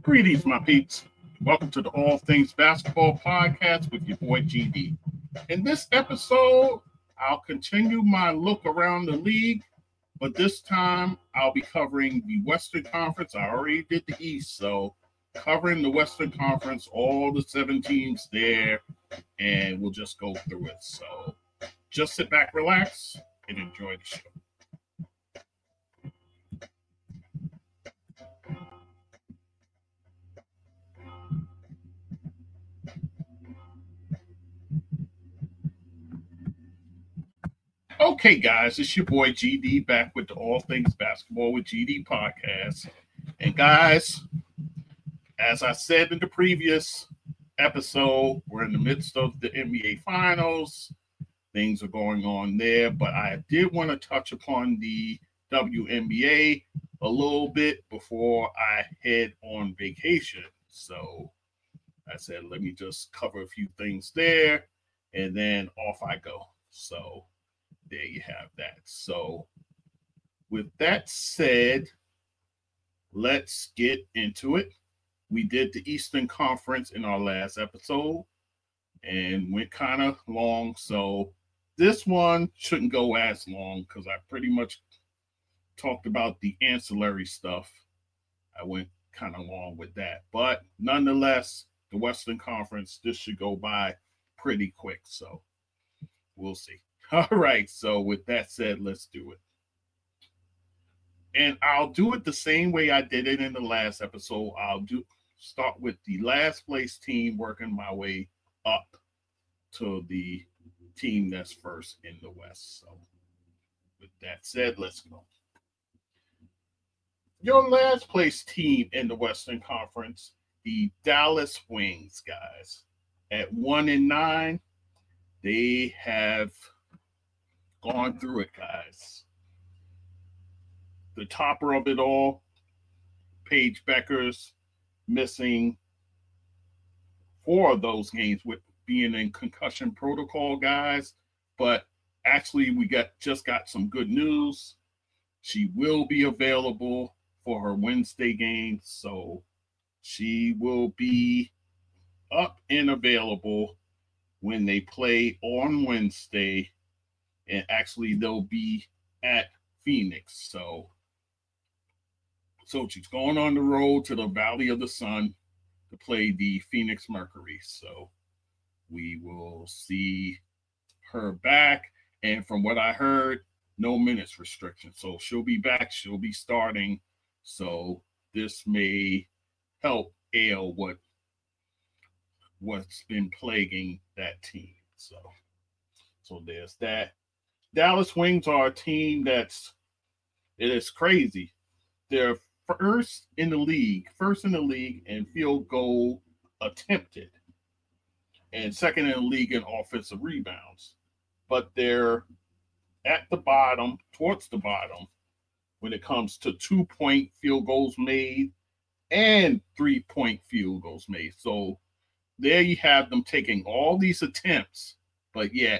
Greetings, my peeps. Welcome to the All Things Basketball Podcast with your boy GD. In this episode, I'll continue my look around the league, but this time I'll be covering the Western Conference. I already did the East, so covering the Western Conference, all the 7 teams there, and we'll just go through it. So just sit back, relax, and enjoy the show. Okay, guys, it's your boy GD back with the All Things Basketball with GD podcast. And guys, as I said in the previous episode, we're in the midst of the NBA Finals. Things are going on there, but I did want to touch upon the WNBA a little bit before I head on vacation. So I said, let me just cover a few things there, and then off I go. So there you have that. So, with that said, let's get into it. We did the Eastern Conference in our last episode and went kind of long. So, this one shouldn't go as long because I pretty much talked about the ancillary stuff. I went kind of long with that. But nonetheless, the Western Conference, this should go by pretty quick. So, we'll see. All right, so with that said, let's do it. And I'll do it the same way I did it in the last episode. Start with the last place team, working my way up to the team that's first in the West. So with that said, let's go. Your last place team in the Western Conference, the Dallas Wings, guys. At 1-9, they have gone through it, guys. The topper of it all, Paige Bueckers, missing 4 of those games with being in concussion protocol, guys. But actually, we just got some good news. She will be available for her Wednesday game, so she will be up and available when they play on Wednesday. And actually, they'll be at Phoenix. So she's going on the road to the Valley of the Sun to play the Phoenix Mercury. So we will see her back. And from what I heard, no minutes restriction. So she'll be back. She'll be starting. So this may help ail what's been plaguing that team. So there's that. Dallas Wings are a team it is crazy. They're first in the league in field goal attempted, and second in the league in offensive rebounds. But they're at the bottom, towards the bottom, when it comes to 2-point field goals made and 3-point field goals made. So there you have them taking all these attempts, but yet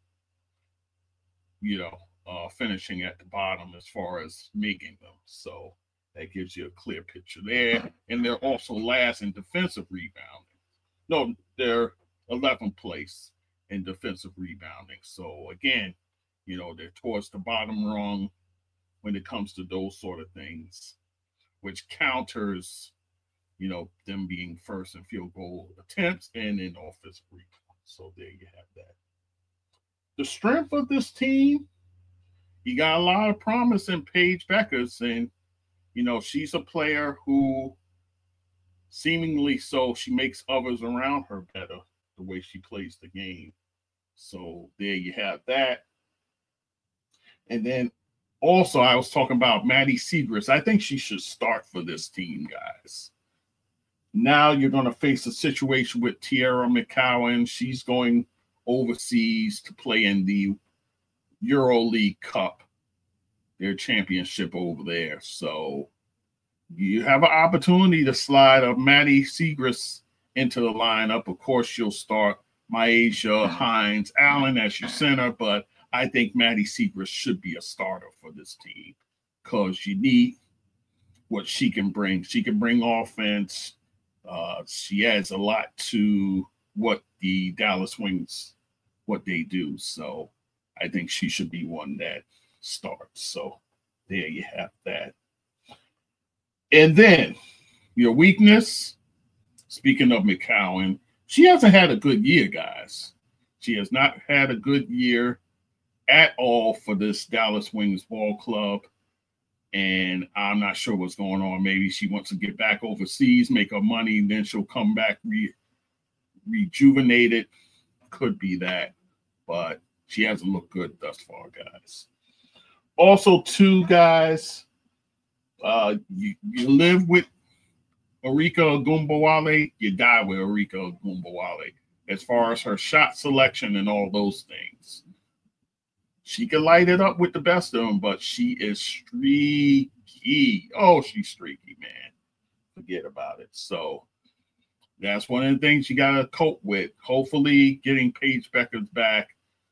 finishing at the bottom as far as making them. So that gives you a clear picture there. And they're also last in defensive rebounding. No, they're 11th place in defensive rebounding. So again, they're towards the bottom rung when it comes to those sort of things, which counters, them being first in field goal attempts and in offensive rebounds. So there you have that. The strength of this team, you got a lot of promise in Paige Bueckers, and she's a player who seemingly she makes others around her better the way she plays the game. So there you have that. And then also I was talking about Maddie Siegrist. I think she should start for this team, guys. Now you're going to face a situation with Tierra McCowan. She's going overseas to play in the EuroLeague Cup, their championship over there. So you have an opportunity to slide a Maddie Siegrist into the lineup. Of course, you'll start Myasha Hines Allen as your center, but I think Maddie Siegrist should be a starter for this team because you need what she can bring. She can bring offense. She adds a lot to what the Dallas Wings, what they do. So I think she should be one that starts. So there you have that. And then your weakness, speaking of McCowan, she hasn't had a good year, guys. She has not had a good year at all for this Dallas Wings ball club. And I'm not sure what's going on. Maybe she wants to get back overseas, make her money, and then she'll come back rejuvenated. Could be that. But she hasn't looked good thus far, guys. Also, two guys, you live with Arika Ogunbowale, you die with Arika Ogunbowale. As far as her shot selection and all those things, she can light it up with the best of them, but she is streaky. Oh, she's streaky, man. Forget about it. So that's one of the things you got to cope with. Hopefully, getting Paige Bueckers back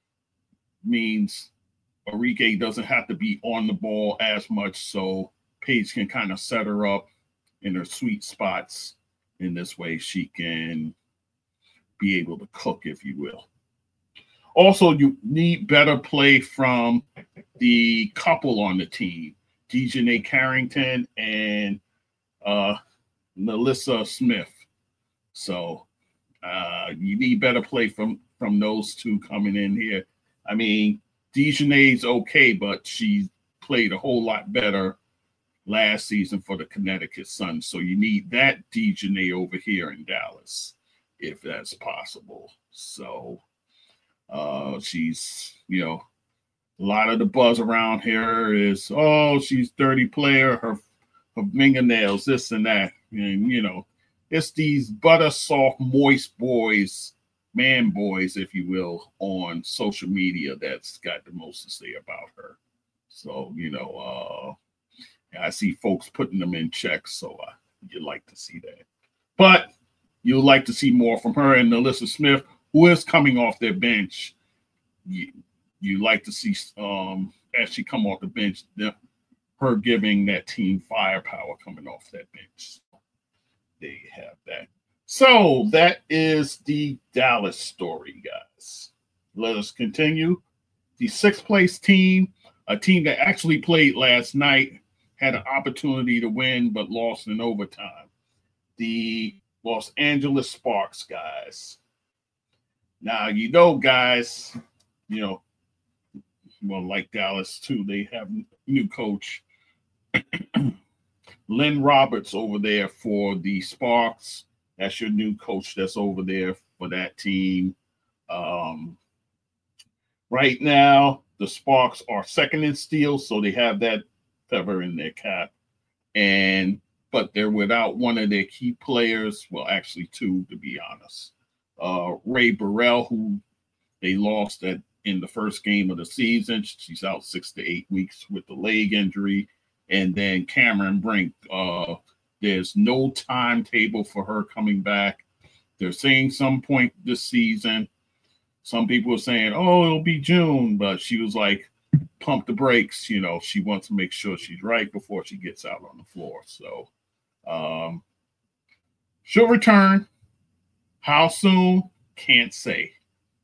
means Arike doesn't have to be on the ball as much, so Paige can kind of set her up in her sweet spots. In this way, she can be able to cook, if you will. Also, you need better play from the couple on the team, Dejanay Carrington and Melissa Smith. So you need better play from those two coming in here. I mean, Dejanay's okay, but she played a whole lot better last season for the Connecticut Sun. So you need that Dejanay over here in Dallas, if that's possible. So she's, a lot of the buzz around here is, oh, she's dirty player, her fingernails, this and that. And, it's these butter soft, moist boys, man boys, if you will, on social media that's got the most to say about her. So, I see folks putting them in check, so you like to see that. But you'll like to see more from her and Alyssa Smith, who is coming off their bench. You like to see, as she come off the bench, her giving that team firepower coming off that bench. So there you have that. So that is the Dallas story, guys. Let us continue. The sixth place team, a team that actually played last night, had an opportunity to win but lost in overtime. The Los Angeles Sparks, guys. Now, guys, well, like Dallas too, they have new coach Lynn Roberts over there for the Sparks. That's your new coach that's over there for that team. Right now, the Sparks are second in steals, so they have that feather in their cap. But they're without one of their key players. Well, actually two, to be honest. Ray Burrell, who they lost in the first game of the season. She's out 6 to 8 weeks with the leg injury. And then Cameron Brink. There's no timetable for her coming back. They're saying some point this season. Some people are saying, oh, it'll be June. But she was like, pump the brakes. She wants to make sure she's right before she gets out on the floor. So she'll return. How soon? Can't say.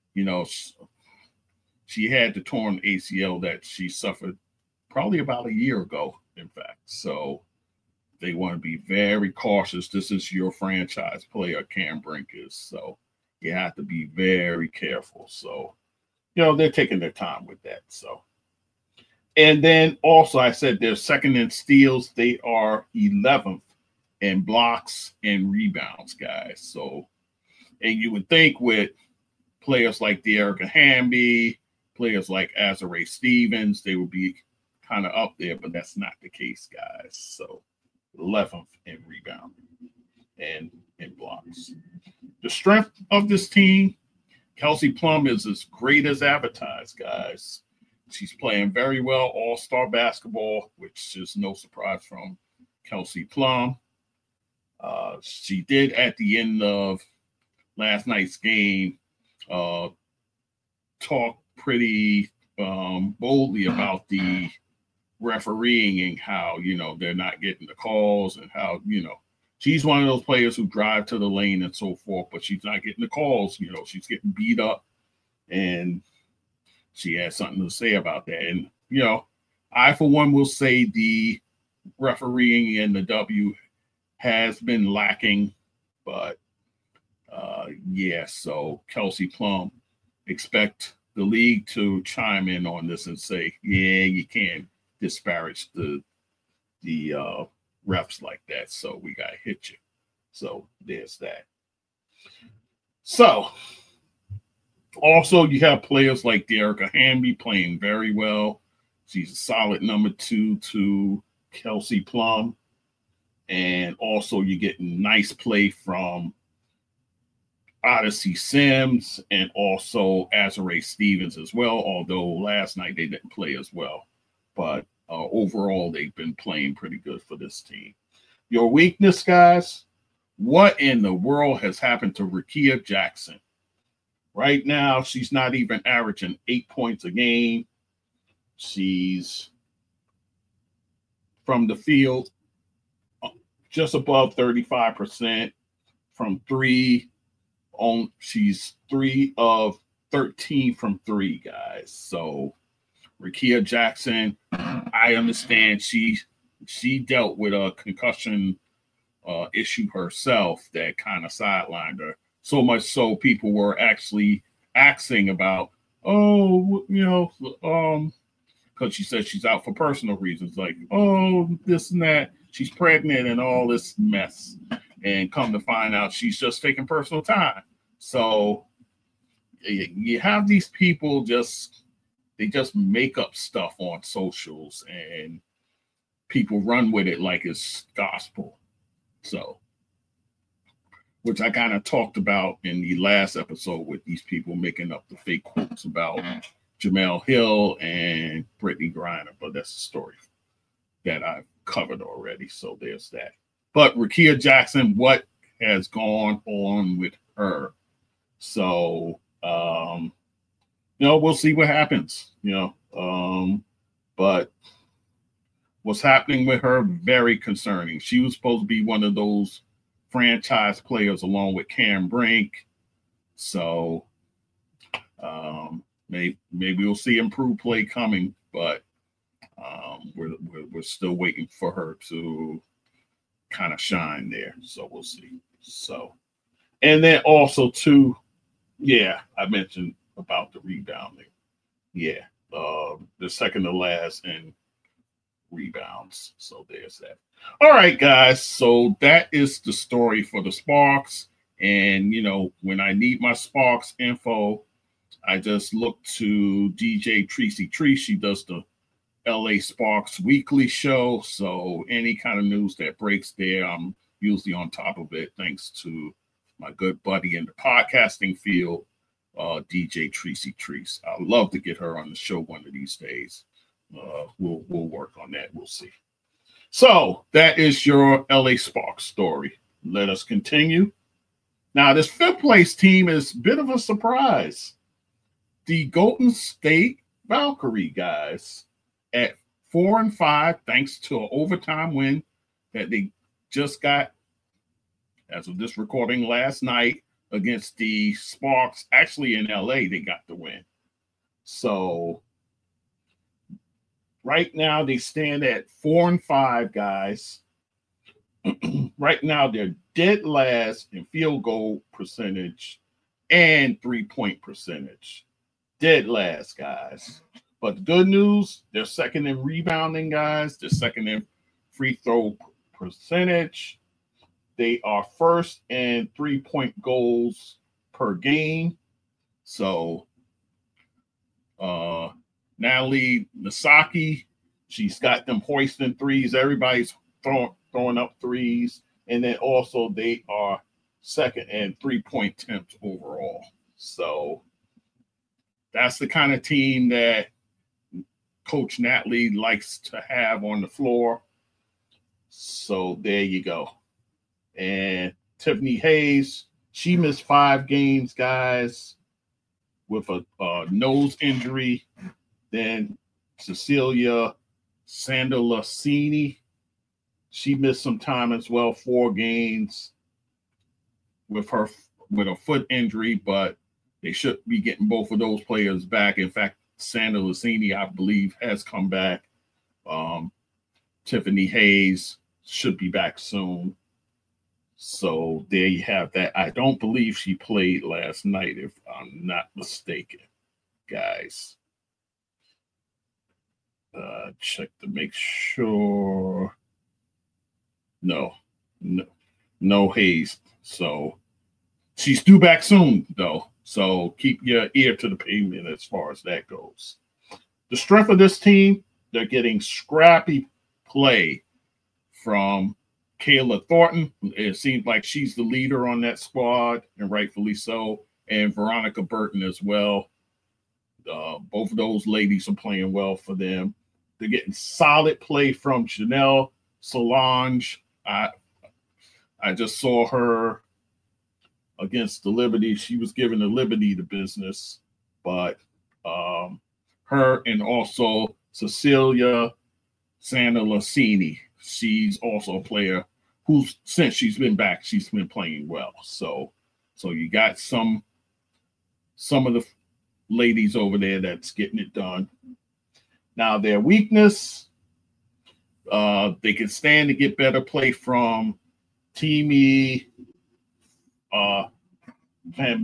She had the torn ACL that she suffered probably about a year ago, in fact. So they want to be very cautious. This is your franchise player, Cam Brink is. So you have to be very careful. So, they're taking their time with that. So, and then also I said they're second in steals. They are 11th in blocks and rebounds, guys. So, and you would think with players like De'Arica Hamby, players like Azurá Stevens, they would be kind of up there, but that's not the case, guys. So 11th in rebounding and in blocks. The strength of this team, Kelsey Plum is as great as advertised, guys. She's playing very well, all-star basketball, which is no surprise from Kelsey Plum. She did at the end of last night's game talk pretty boldly about the refereeing and how, they're not getting the calls and how, she's one of those players who drive to the lane and so forth, but she's not getting the calls. She's getting beat up, and she has something to say about that. And, I, for one, will say the refereeing in the W has been lacking, but so Kelsey Plum, expect the league to chime in on this and say, yeah, you can't disparage the refs like that, so we got to hit you. So there's that. So also you have players like Dearica Hamby playing very well. She's a solid number 2 to Kelsey Plum. And also you're getting nice play from Odyssey Sims and also Azurá Stevens as well, although last night they didn't play as well. But overall, they've been playing pretty good for this team. Your weakness, guys, what in the world has happened to Rickea Jackson? Right now, she's not even averaging 8 points a game. She's from the field just above 35% from 3. She's 3 of 13 from 3, guys. So Rickea Jackson, I understand she dealt with a concussion issue herself that kind of sidelined her. So much so people were actually asking about, because she said she's out for personal reasons, like, this and that. She's pregnant and all this mess. And come to find out she's just taking personal time. So you have these people they just make up stuff on socials and people run with it like it's gospel. So, which I kind of talked about in the last episode with these people making up the fake quotes about Jemele Hill and Brittany Griner, but that's a story that I've covered already. So there's that. But Rickea Jackson, what has gone on with her? So, we'll see what happens, but what's happening with her, very concerning. She was supposed to be one of those franchise players along with Cam Brink. So, maybe we'll see improved play coming, but we're still waiting for her to kind of shine there. So we'll see. So, and then also too, I mentioned about the rebounding. The second to last in rebounds. So there's that. All right, guys. So that is the story for the Sparks. And, when I need my Sparks info, I just look to DJ Tracy Tree. She does the LA Sparks weekly show. So any kind of news that breaks there, I'm usually on top of it, thanks to my good buddy in the podcasting field, DJ Tracy Treese. I'd love to get her on the show one of these days. We'll work on that. We'll see. So that is your LA Sparks story. Let us continue. Now, this 5th place team is a bit of a surprise. The Golden State Valkyrie guys at 4-5, thanks to an overtime win that they just got, as of this recording, last night against the Sparks. Actually, in LA, they got the win. So right now, they stand at 4-5, guys. Right now, they're dead last in field goal percentage and 3-point percentage. Dead last, guys. But the good news, they're second in rebounding, guys. They're second in free throw percentage. They are first in 3-point goals per game. So Natalie Misaki, she's got them hoisting threes. Everybody's throwing up threes. And then also they are second in 3-point attempts overall. So that's the kind of team that Coach Natalie likes to have on the floor. So there you go. And Tiffany Hayes, she missed 5 games, guys, with a nose injury. Then Cecilia Sandra Lassini, she missed some time as well, 4 games with a foot injury, but they should be getting both of those players back. In fact, Sandra Lassini, I believe, has come back. Tiffany Hayes should be back soon. So there you have that. I don't believe she played last night, if I'm not mistaken, guys. Check to make sure. No, no Hayes. So she's due back soon, though. So keep your ear to the pavement as far as that goes. The strength of this team, they're getting scrappy play from Kayla Thornton. It seems like she's the leader on that squad, and rightfully so. And Veronica Burton as well. Both of those ladies are playing well for them. They're getting solid play from Janelle Solange. I just saw her against the Liberty. She was giving the Liberty the business, but her and also Cecilia Sandra Lassini, she's also a player who, since she's been back, she's been playing well. So you got some of the ladies over there that's getting it done. Now their weakness, they can stand to get better play from Teamy Van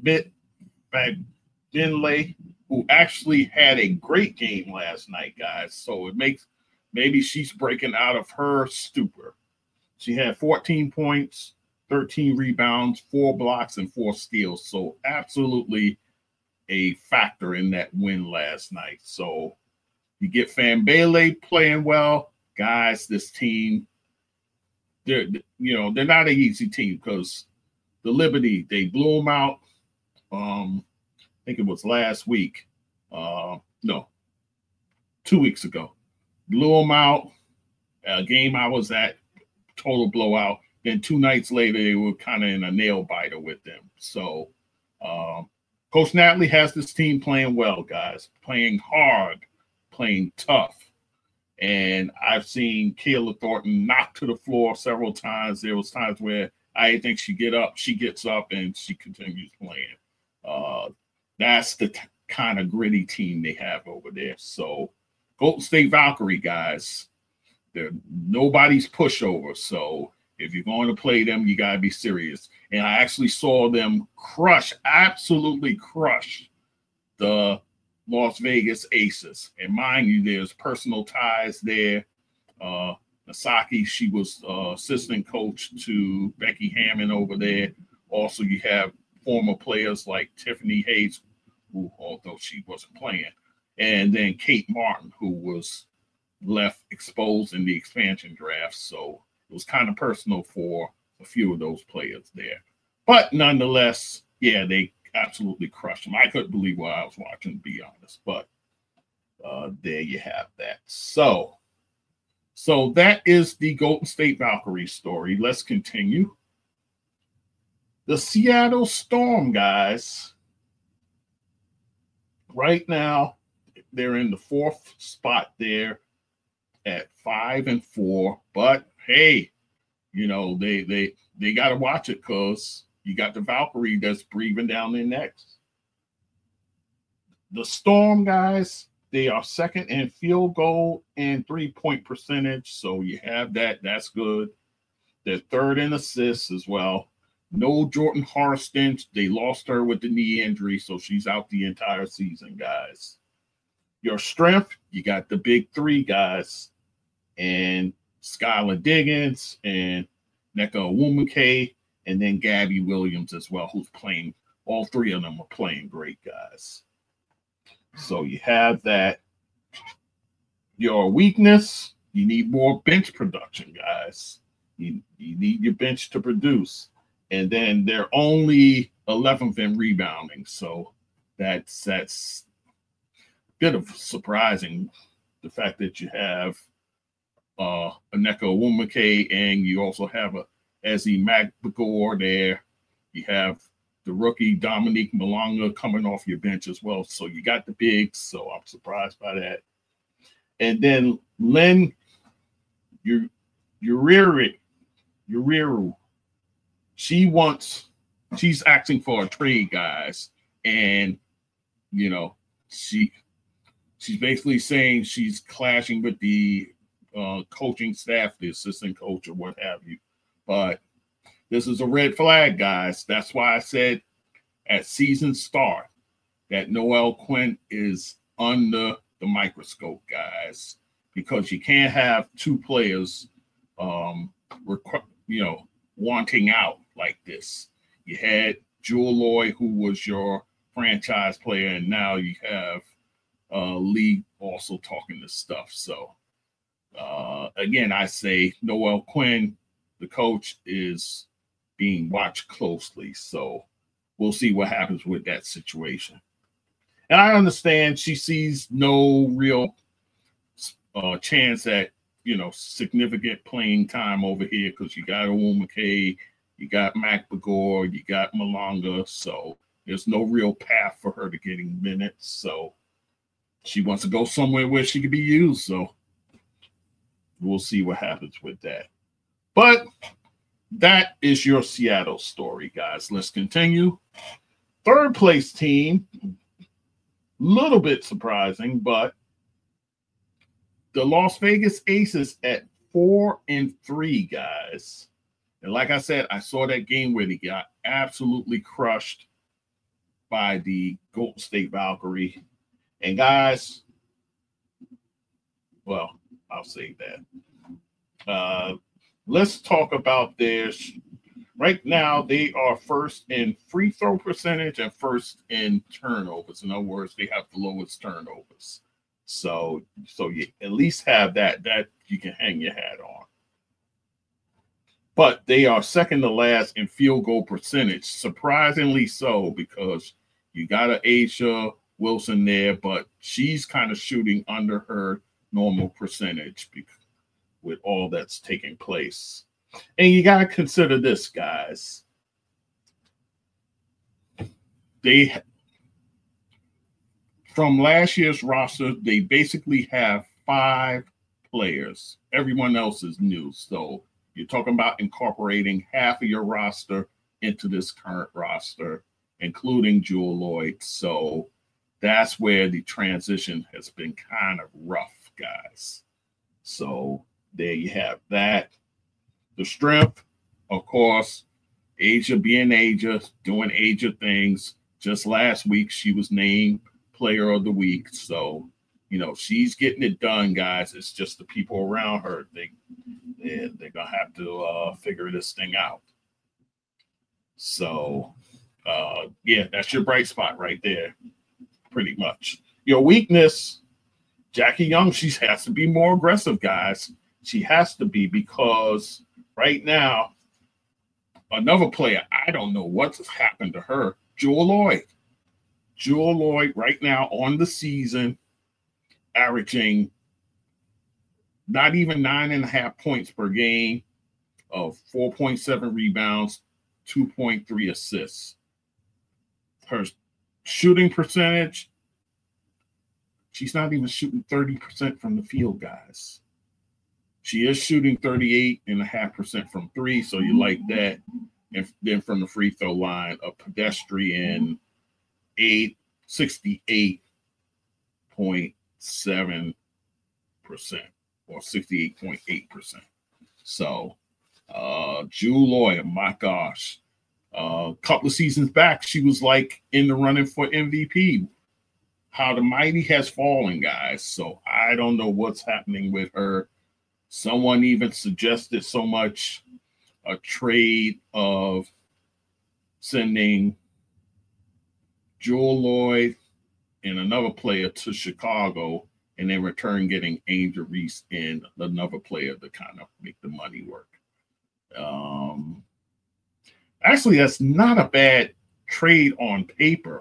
Binley, who actually had a great game last night, guys. So it makes maybe she's breaking out of her stupor. She had 14 points, 13 rebounds, 4 blocks, and 4 steals. So absolutely a factor in that win last night. So you get Fambele playing well, guys. This team, they're not an easy team because the Liberty, they blew them out. I think it was last week. No, 2 weeks ago. Blew them out. A game I was at, total blowout. Then 2 nights later, they were kind of in a nail biter with them. So Coach Natalie has this team playing well, guys, playing hard, playing tough. And I've seen Kayla Thornton knocked to the floor several times. There was times where I didn't think she'd get up. She gets up and she continues playing. That's the kind of gritty team they have over there. So Golden State Valkyrie, guys, they're nobody's pushover. So if you're going to play them, you got to be serious. And I actually saw them absolutely crush the Las Vegas Aces. And mind you, there's personal ties there. Nasaki, she was assistant coach to Becky Hammond over there. Also, you have former players like Tiffany Hayes, who, although she wasn't playing, and then Kate Martin, who was left exposed in the expansion draft. So it was kind of personal for a few of those players there. But nonetheless, yeah, they absolutely crushed them. I couldn't believe what I was watching, to be honest. But there you have that. So that is the Golden State Valkyrie story. Let's continue. The Seattle Storm, guys, right now, they're in the 4th spot there at 5-4. But hey, they got to watch it because you got the Valkyrie that's breathing down their necks. The Storm, guys, they are 2nd in field goal and 3-point percentage. So you have that. That's good. They're 3rd in assists as well. No Jordan Harston. They lost her with the knee injury, so she's out the entire season, guys. Your strength, you got the big 3 guys, and Skylar Diggins and Nneka Onwumike, and then Gabby Williams as well, who's playing. All 3 of them are playing great, guys. So you have that. Your weakness, you need more bench production, guys. You need your bench to produce. And then they're only 11th in rebounding. So that's a bit of surprising, the fact that you have Nneka Onwumike and you also have a Ezzy McBagor there. You have the rookie Dominique Malonga coming off your bench as well. So you got the bigs. So I'm surprised by that. And then Lynn you Uriru. She's asking for a trade, guys, and you know she's basically saying she's clashing with the coaching staff, the assistant coach, or what have you. But this is a red flag, guys. That's why I said at season start that Noelle Quinn is under the microscope, guys, because you can't have two players, wanting out like this. You had Jewell Loyd, who was your franchise player, and now you have Lee also talking this stuff. So again, I say Noelle Quinn, the coach, is being watched closely. So we'll see what happens with that situation. And I understand she sees no real chance at significant playing time over here because you got Owen McKay, you got Mac Begor, you got Malonga, so there's no real path for her to getting minutes. So she wants to go somewhere where she can be used. So we'll see what happens with that. But that is your Seattle story, guys. Let's continue. Third place team, little bit surprising, but the Las Vegas Aces at 4-3, guys. And like I said, I saw that game where they got absolutely crushed by the Golden State Valkyrie. And guys, well, I'll save that. Let's talk about theirs. Right now, they are first in free throw percentage and first in turnovers. In other words, they have the lowest turnovers. So you at least have that you can hang your hat on. But they are second to last in field goal percentage, surprisingly so, because you got an A'ja Wilson there, but she's kind of shooting under her normal percentage with all that's taking place. And you got to consider this, guys. From last year's roster, they basically have 5 players. Everyone else is new. So you're talking about incorporating half of your roster into this current roster, including Jewell Loyd. So that's where the transition has been kind of rough, guys. So there you have that. The strength, of course, A'ja being A'ja, doing A'ja things. Just last week, she was named Player of the Week. So, she's getting it done, guys. It's just the people around her. They're going to have to figure this thing out. So, that's your bright spot right there, pretty much. Your weakness, Jackie Young, she has to be more aggressive, guys. She has to be, because right now, another player, I don't know what's happened to her, Jewell Loyd. Jewell Loyd right now on the season, averaging not even 9.5 points per game, of 4.7 rebounds, 2.3 assists. Her shooting percentage, she's not even shooting 30% from the field, guys. She is shooting 38.5% from 3, so you like that. And then from the free throw line, a pedestrian 68.7% or 68.8%. So Jewell Loyd, my gosh. A couple of seasons back, she was like in the running for MVP. How the mighty has fallen, guys. So I don't know what's happening with her. Someone even suggested so much a trade of sending Jewell Loyd and another player to Chicago, and in return getting Angel Reese and another player to kind of make the money work. Actually, that's not a bad trade on paper.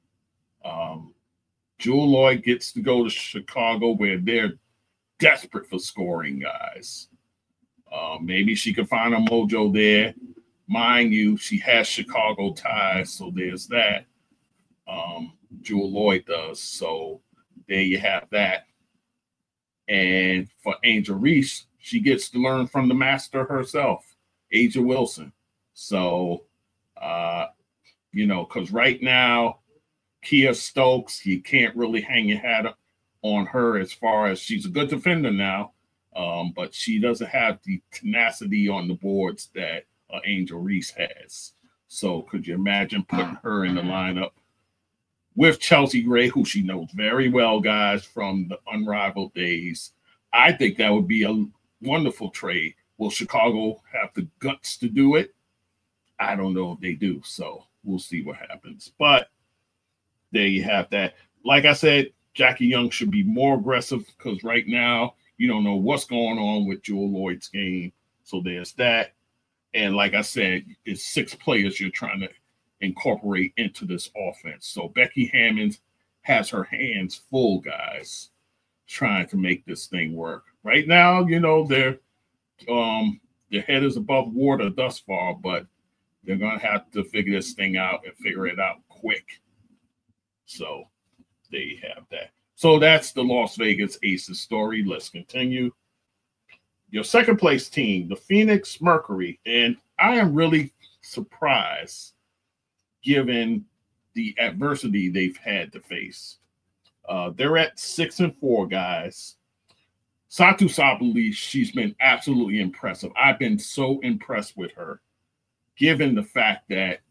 Jewell Loyd gets to go to Chicago, where they're desperate for scoring, guys. Maybe she could find a mojo there. Mind you, she has Chicago ties, so there's that. Jewell Loyd does. So there you have that. And for Angel Reese, she gets to learn from the master herself, Aja Wilson. So, because right now, Kia Stokes, you can't really hang your hat on her as far as she's a good defender now, but she doesn't have the tenacity on the boards that Angel Reese has. So could you imagine putting her in the lineup with Chelsea Gray, who she knows very well, guys, from the Unrivaled days? I think that would be a wonderful trade. Will Chicago have the guts to do it? I don't know if they do. So we'll see what happens. But there you have that. Like I said, Jackie Young should be more aggressive because right now you don't know what's going on with Jewell Loyd's game. So there's that. And like I said, it's 6 players you're trying to incorporate into this offense. So Becky Hammond has her hands full, guys, trying to make this thing work. Right now, their head is above water thus far, but they're going to have to figure this thing out and figure it out quick. So there you have that. So that's the Las Vegas Aces story. Let's continue. Your second place team, the Phoenix Mercury. And I am really surprised given the adversity they've had to face. They're at 6-4, guys. Satou Sabally, she's been absolutely impressive. I've been so impressed with her, given the fact that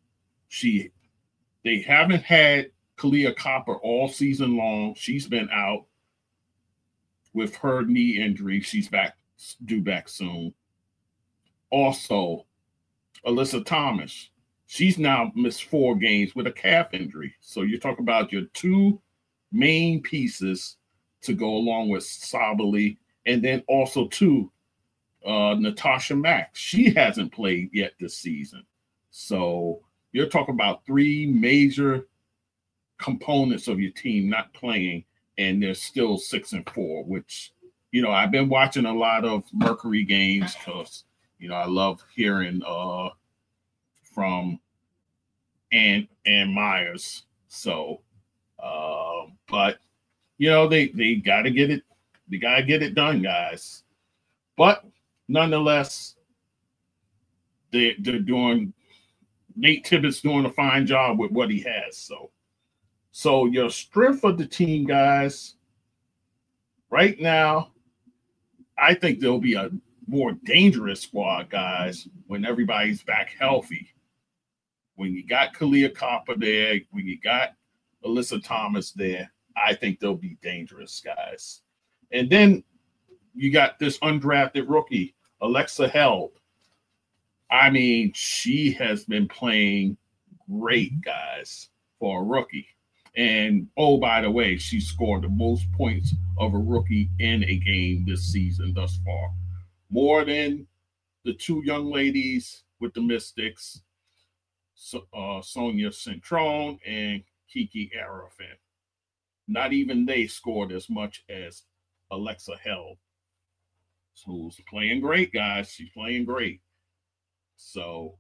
they haven't had Kahleah Copper all season long. She's been out with her knee injury. She's due back soon. Also, Alyssa Thomas. She's now missed 4 games with a calf injury. So you're talking about your 2 main pieces to go along with Sabally, and then also Natasha Mack. She hasn't played yet this season. So you're talking about 3 major components of your team not playing, and they're still 6-4, which, I've been watching a lot of Mercury games because, I love hearing from Ann Myers. So, but, they got to get it. They got to get it done, guys. But nonetheless, they're doing, Nate Tippett's doing a fine job with what he has. So your strength of the team, guys, right now, I think there'll be a more dangerous squad, guys, when everybody's back healthy. When you got Kahleah Copper there, when you got Alyssa Thomas there, I think they'll be dangerous, guys. And then you got this undrafted rookie, Alexa Held. I mean, she has been playing great, guys, for a rookie. And, oh, by the way, she scored the most points of a rookie in a game this season thus far. More than the 2 young ladies with the Mystics, Sonia Centrone and Kiki Arafin. Not even they scored as much as Alexa Held, who's playing great, guys. She's playing great. So,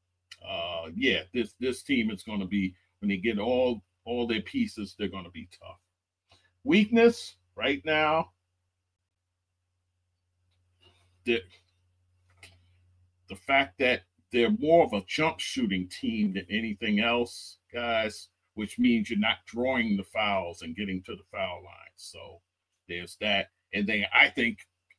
this team is going to be, when they get all their pieces, they're going to be tough. Weakness right now, the fact that they're more of a jump shooting team than anything else, guys, which means you're not drawing the fouls and getting to the foul line. So there's that. And then I think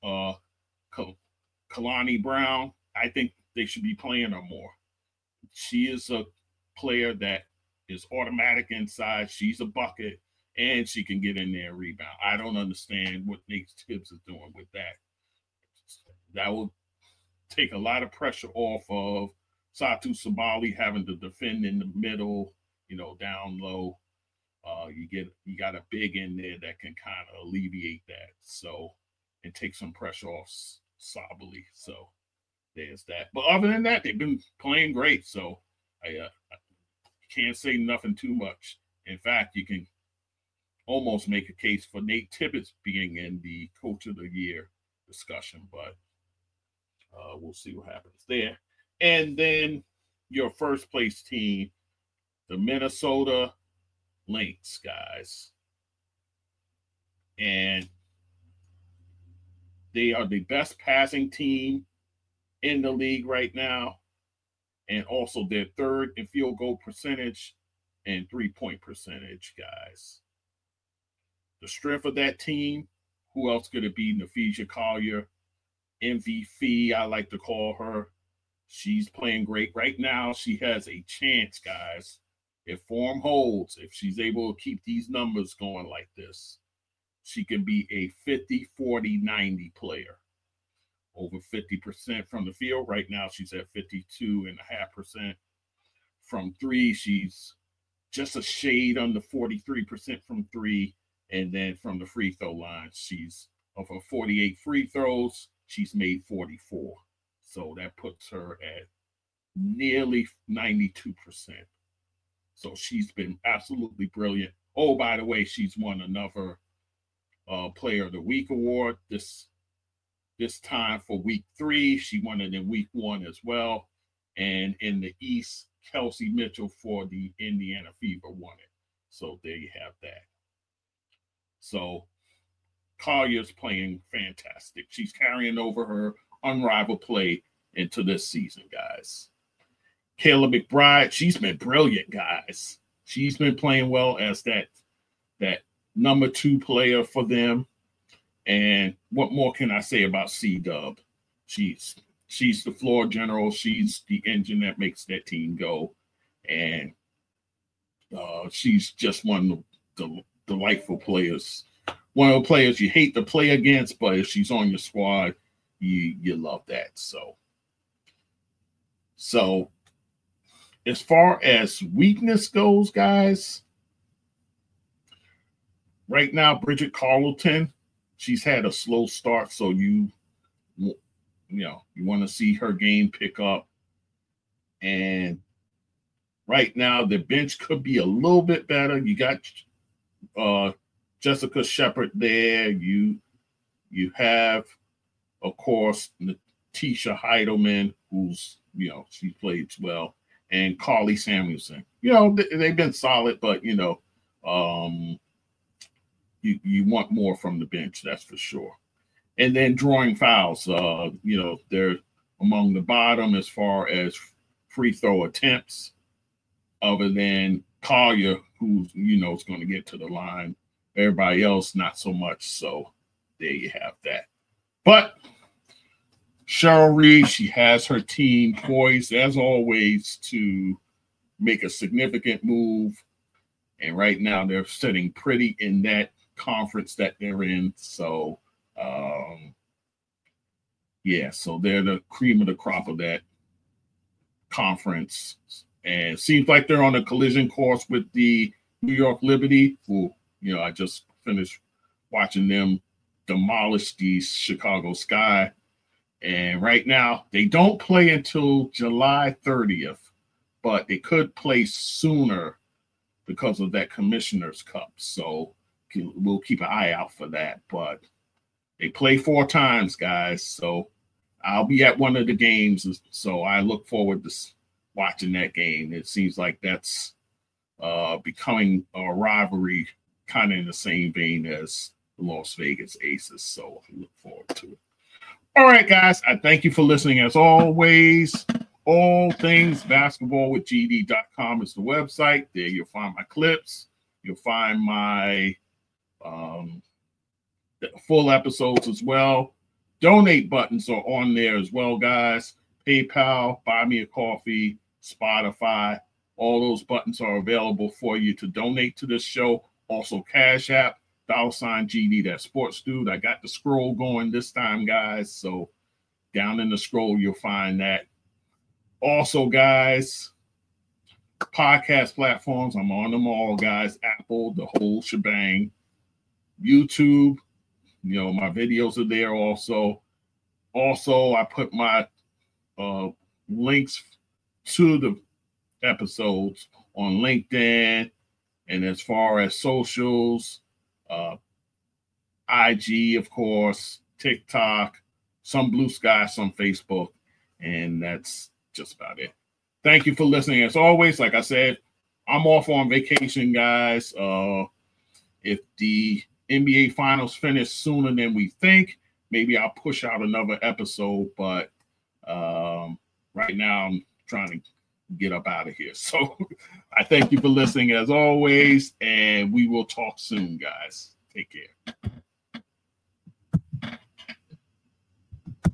Kalani Brown, I think they should be playing her more. She is a player that is automatic inside. She's a bucket, and she can get in there and rebound. I don't understand what Nate Tibbs is doing with that. That will take a lot of pressure off of Satou Sabally having to defend in the middle, down low. You got a big in there that can kind of alleviate that. So, and take some pressure off Sabally. So there's that. But other than that, they've been playing great. So I can't say nothing too much. In fact, you can almost make a case for Nate Tibbetts being in the Coach of the Year discussion, but we'll see what happens there. And then your first place team, the Minnesota Lynx, guys. And They are the best passing team in the league right now, and also they're third in field goal percentage and 3-point percentage, guys. The strength of that team, who else could it be? Napheesa Collier, MVP, I like to call her. She's playing great right now. She has a chance, guys. If form holds, if she's able to keep these numbers going like this, she can be a 50, 40, 90 player. Over 50% from the field. Right now, she's at 52.5%. From three, she's just a shade under 43% from three. And then from the free throw line, she's of her 48 free throws, she's made 44. So that puts her at nearly 92%. So she's been absolutely brilliant. Oh, by the way, she's won another Player of the Week award this time for week 3. She won it in week 1 as well. And in the East, Kelsey Mitchell for the Indiana Fever won it. So there you have that. So Collier's playing fantastic. She's carrying over her unrivaled play into this season, guys. Kayla McBride, she's been brilliant, guys. She's been playing well as that number 2 player for them. And what more can I say about C-Dub? She's the floor general. She's the engine that makes that team go. And she's just one of the delightful players. One of the players you hate to play against, but if she's on your squad, you love that. So as far as weakness goes, guys, right now, Bridget Carleton, she's had a slow start, so you want to see her game pick up. And right now, the bench could be a little bit better. You got Jessica Shepard there. You have, of course, Natisha Heidelman, who's she plays well, and Carly Samuelson. They've been solid, but you want more from the bench, that's for sure. And then drawing fouls, they're among the bottom as far as free throw attempts, other than Collier, who's is going to get to the line. Everybody else, not so much. So there you have that. But Cheryl Reed, she has her team poised, as always, to make a significant move. And right now, they're sitting pretty in that conference that they're in. So, so they're the cream of the crop of that conference. And it seems like they're on a collision course with the New York Liberty, who, I just finished watching them demolish the Chicago Sky. And right now, they don't play until July 30th, but they could play sooner because of that Commissioner's Cup. So we'll keep an eye out for that. But they play 4 times, guys. So I'll be at one of the games. So I look forward to watching that game. It seems like that's becoming a rivalry, kind of in the same vein as the Las Vegas Aces. So I look forward to it. All right, guys. I thank you for listening as always. All things basketball with GD.com is the website. There you'll find my clips. You'll find my full episodes as well. Donate buttons are on there as well, guys. PayPal, Buy Me a Coffee, Spotify. All those buttons are available for you to donate to this show. Also, Cash App, $GD, that sports dude. I got the scroll going this time, guys. So down in the scroll, you'll find that. Also, guys, podcast platforms, I'm on them all, guys. Apple, the whole shebang. YouTube, my videos are there also. Also, I put my links to the episodes on LinkedIn. And as far as socials, IG, of course, TikTok, some Blue Sky, some Facebook, and that's just about it. Thank you for listening. As always, like I said, I'm off on vacation, guys. If the NBA Finals finish sooner than we think, maybe I'll push out another episode, but right now I'm trying to get up out of here. So I thank you for listening as always, and we will talk soon, guys. Take care.